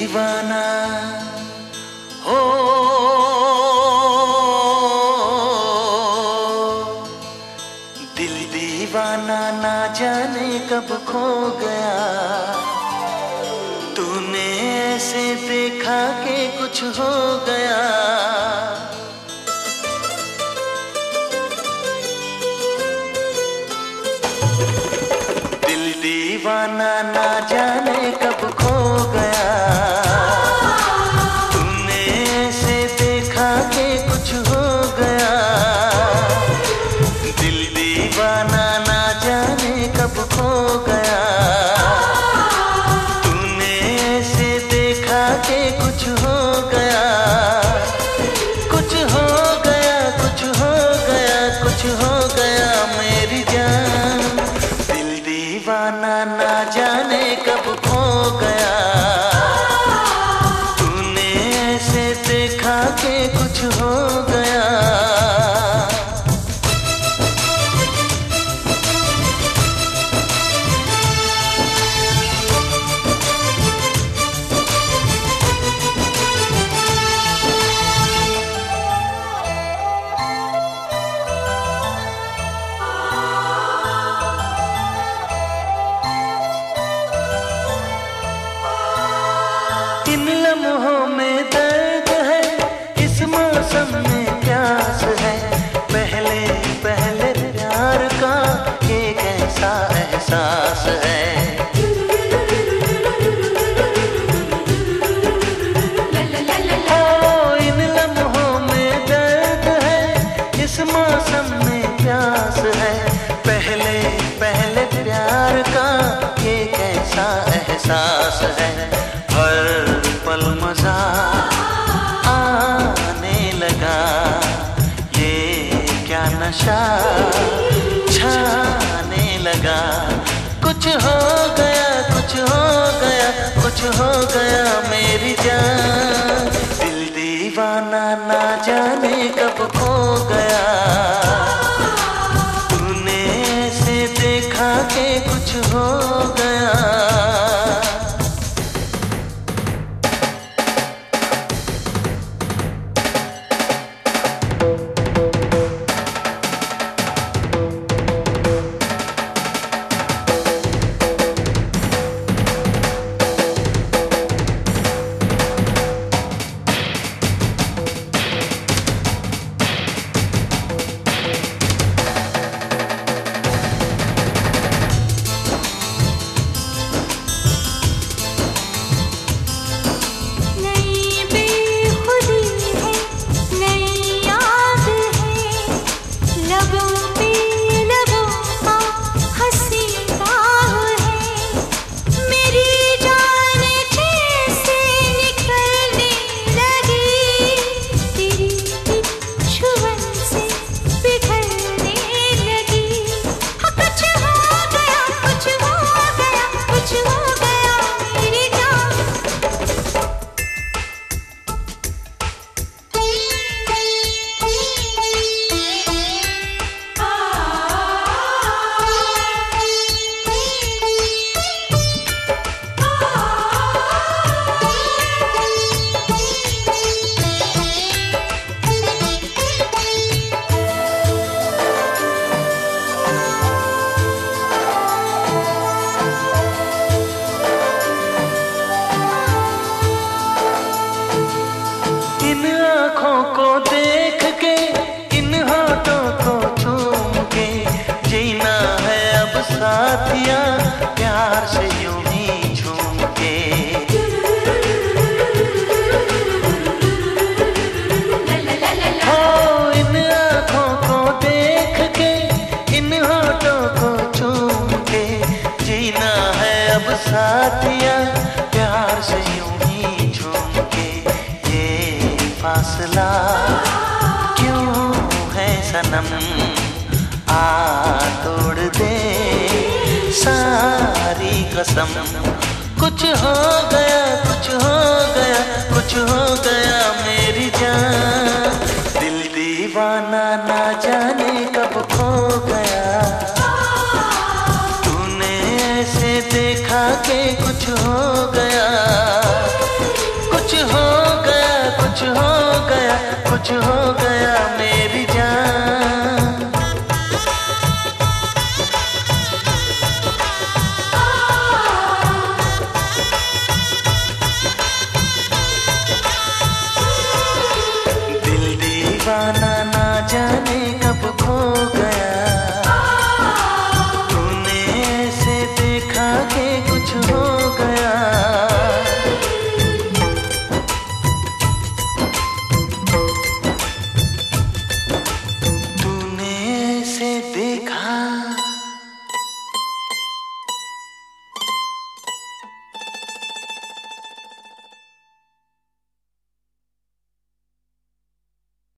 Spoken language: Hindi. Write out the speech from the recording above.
दीवाना हो, दिल दीवाना ना जाने कब खो गया। तूने ऐसे देखा कि कुछ हो गया। दिल दीवाना ना जाने कब खो गया। तूने ऐसे देखा कि कुछ हो गया। दिल दीवाना ना जाने कब खो गया। तूने ऐसे देखा कि कुछ हो गया। कुछ हो गया, कुछ हो गया, कुछ हो गया मेरी जान। दिल दीवाना ना जाने कब खो गया। तूने ऐसे देखा कि कुछ हो गया। इन लम्हों में दर्द है, इस मौसम में प्यास है। पहले पहले प्यार का एक ऐसा एहसास है। ओ इन लम्हों में दर्द है, इस मौसम में प्यास है। पहले पहले प्यार का एक ऐसा एहसास है। हर पल मजा आने लगा, ये क्या नशा छाने लगा। कुछ हो गया, कुछ हो गया, कुछ हो गया मेरी जान। दिल दीवाना ना जाने कब खो गया। तूने ऐसे देखा कि कुछ हो गया। इन आँखों को देख के, इन होठों को चूम के, जीना है अब साथिया प्यार से यूं ही झूम के। हो इन आँखों को देख के, इन होठों को चूम के, जीना है अब साथिया प्यार से यूं ही झूम के। फासला क्यों है सनम, आ तोड़ दे सारी कसम। कुछ हो गया,